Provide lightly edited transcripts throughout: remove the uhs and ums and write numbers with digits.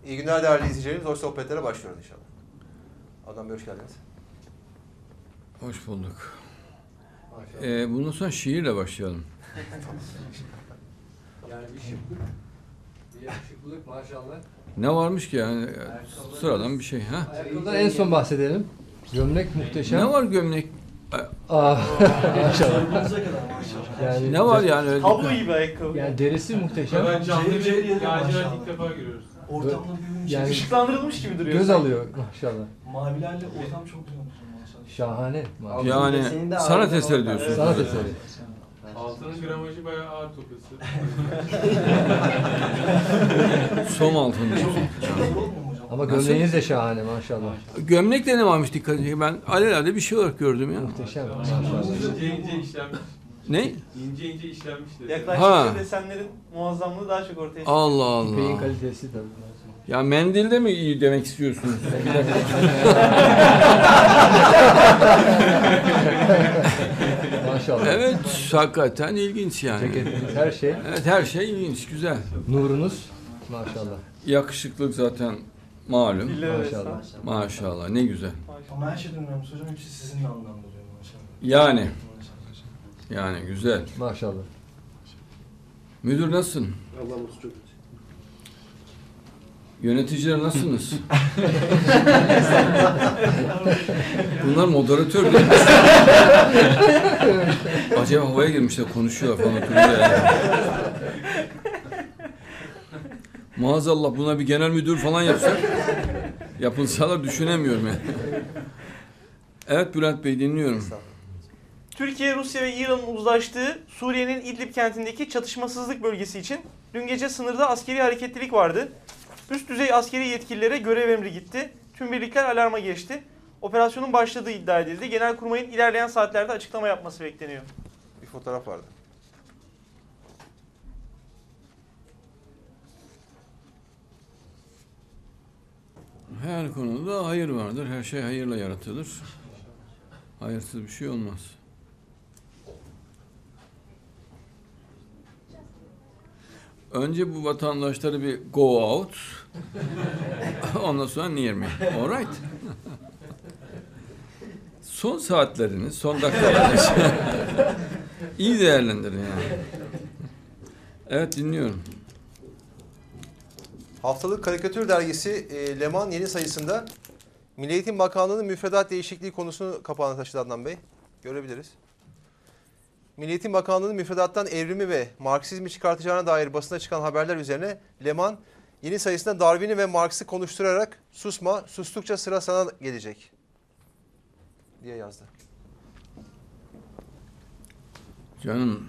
İyi günler değerli izleyicilerimiz. Hoş sohbetlere başlıyoruz inşallah. Adnan Bey hoş geldiniz. Hoş bulduk. Bundan sonra şiirle başlayalım. Yani bir şıklık, bir yakışıklılık maşallah. Ne varmış ki yani? Sıradan bir şey. Ha? Ayakkabıdan en son bahsedelim. Gömlek muhteşem. Ne var gömlek? Maşallah. Yani Ne var yani öyle? Tablo gibi ayakkabı. Yani derisi muhteşem. Ben canlı bir lacivert ilk defa görüyoruz. Ortamda büyümüş. Yani Işıklandırılmış gibi duruyor. göz alıyor maşallah. Mavilerle ortam çok güzel olmuş maşallah. Şahane. Maşallah. Yani sanat eseri diyorsun. Sanat eseri. Altının gramajı bayağı ağır topası. Som altın diyorsun. Ama gömleğiniz de şahane maşallah. Gömlek de ne varmış dikkat edin. Ben alelade bir şey olarak gördüm ya. Muhteşem maşallah. İnce ince işlenmiş. Ne? İnce ince işlenmiş dedi. Yaklaştıkça desenlerin muazzamlığı daha çok ortaya çıkıyor. Allah İpeğin Allah. kalitesi tabii. Ya mendilde mi iyi demek istiyorsunuz? Maşallah. Evet, hakikaten ilginç yani. Ceketiniz, her şey. Evet, her şey ilginç, güzel. Nurunuz maşallah. Yakışıklık zaten malum. Diller Maşallah. arası. Maşallah, ne güzel. Ama her şey duymuyorum hocam, hepsi sizinle anlamlanıyor maşallah. Yani, Maşallah. yani güzel. Maşallah. Müdür nasılsın? Allah'ım çok kötü. Yöneticiler nasılsınız? Bunlar moderatör değil mi? Acaba havaya girmişler, konuşuyorlar falan. Yani. Maazallah buna bir genel müdür falan yapsak, yapılsalar düşünemiyorum yani. Evet Bülent Bey dinliyorum. Türkiye, Rusya ve İran'ın uzlaştığı Suriye'nin İdlib kentindeki çatışmasızlık bölgesi için dün gece sınırda askeri hareketlilik vardı. Üst düzey askeri yetkililere görev emri gitti. Tüm birlikler alarma geçti. Operasyonun başladığı iddia edildi. Genelkurmay'ın ilerleyen saatlerde açıklama yapması bekleniyor. Bir fotoğraf vardı. Her konuda hayır vardır. Her şey hayırla yaratılır. Hayırsız bir şey olmaz. Önce bu vatandaşları bir go out. Ondan sonra near me. All right. Son saatlerini, son dakikalarını iyi değerlendirin yani. Evet dinliyorum. Haftalık Karikatür Dergisi Leman yeni sayısında Milli Eğitim Bakanlığı'nın müfredat değişikliği konusunu kapağına taşıdı Adnan Bey. Görebiliriz. Milli Eğitim Bakanlığı'nın müfredattan evrimi ve Marksizmi çıkartacağına dair basına çıkan haberler üzerine Leman yeni sayısında Darwin'i ve Marx'ı konuşturarak susma, sustukça sıra sana gelecek diye yazdı. Canım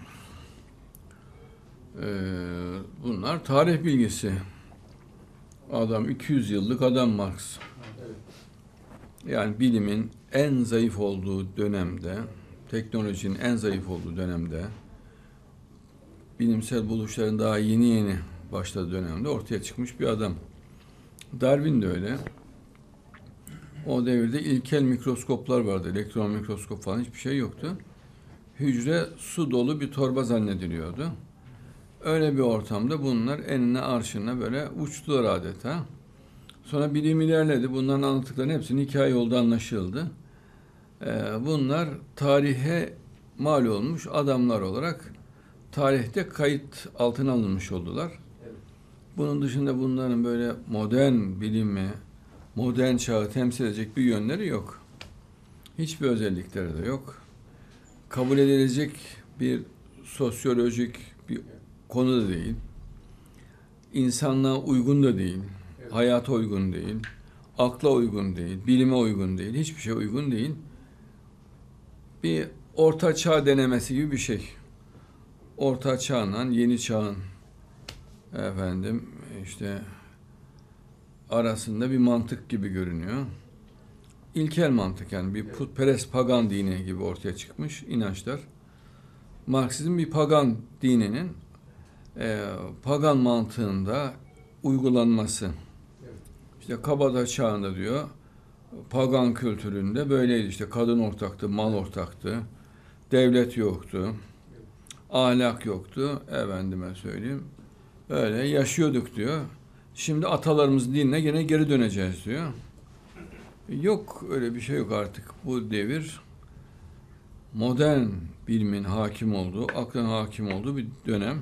bunlar tarih bilgisi. Adam 200 yıllık adam Marx. Yani bilimin en zayıf olduğu dönemde, teknolojinin en zayıf olduğu dönemde, bilimsel buluşların daha yeni başladığı dönemde ortaya çıkmış bir adam. Darwin de öyle. O devirde ilkel mikroskoplar vardı. Elektron mikroskop falan hiçbir şey yoktu. Hücre su dolu bir torba zannediliyordu. Öyle bir ortamda bunlar enine arşına böyle uçtular adeta. Sonra bilim ilerledi. Bunların anlattıklarının hepsinin hikaye oldu, anlaşıldı. Bunlar tarihe mal olmuş adamlar olarak tarihte kayıt altına alınmış oldular. Bunun dışında bunların böyle modern bilimi, modern çağı temsil edecek bir yönleri yok. Hiçbir özellikleri de yok. Kabul edilecek bir sosyolojik bir konu da değil. İnsanlığa uygun da değil. Hayata uygun değil. Akla uygun değil. Bilime uygun değil. Hiçbir şey uygun değil. Bir orta çağ denemesi gibi bir şey. Orta çağla yeni çağın işte arasında bir mantık gibi görünüyor. İlkel mantık yani bir putperest pagan dini gibi ortaya çıkmış inançlar. Marksizm bir pagan dininin pagan mantığında uygulanması. İşte Kabada çağında diyor, pagan kültüründe böyleydi. İşte kadın ortaktı, mal ortaktı, devlet yoktu, ahlak yoktu. Efendime söyleyeyim, öyle yaşıyorduk diyor. Şimdi atalarımızın dinine gene geri döneceğiz diyor. Yok, öyle bir şey yok artık. Bu devir modern bilimin hakim olduğu, aklın hakim olduğu bir dönem.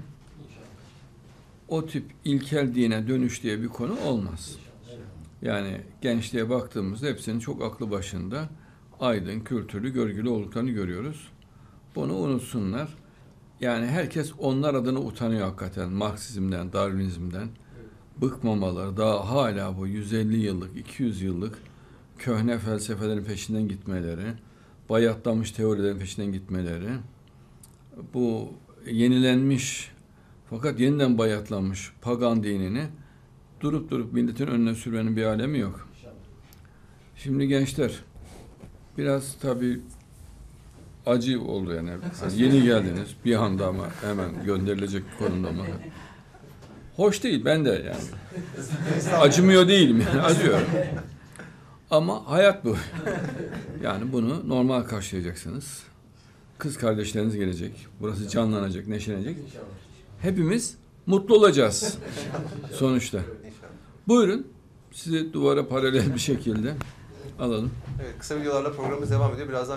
O tip ilkel dine dönüş diye bir konu olmaz. Yani gençliğe baktığımızda hepsinin çok aklı başında, aydın, kültürlü, görgülü olduklarını görüyoruz. Bunu unutsunlar. Yani herkes onlar adına utanıyor hakikaten. Marksizmden, Darwinizmden bıkmamaları, daha hala bu 150 yıllık, 200 yıllık köhne felsefelerin peşinden gitmeleri, bayatlamış teorilerin peşinden gitmeleri, bu yenilenmiş fakat yeniden bayatlanmış pagan dinini durup durup milletin önüne sürmenin bir alemi yok. Şimdi gençler biraz tabii acı oldu yani. Hani yeni geldiniz bir anda ama hemen gönderilecek konumda mı? Hoş değil, ben de yani. Acımıyor değilim yani, acıyorum. Ama hayat bu. Yani bunu normal karşılayacaksınız. Kız kardeşleriniz gelecek. Burası canlanacak, neşelenecek. Hepimiz mutlu olacağız sonuçta. Buyurun, sizi duvara paralel bir şekilde alalım. Evet, kısa videolarla programımız devam ediyor. Birazdan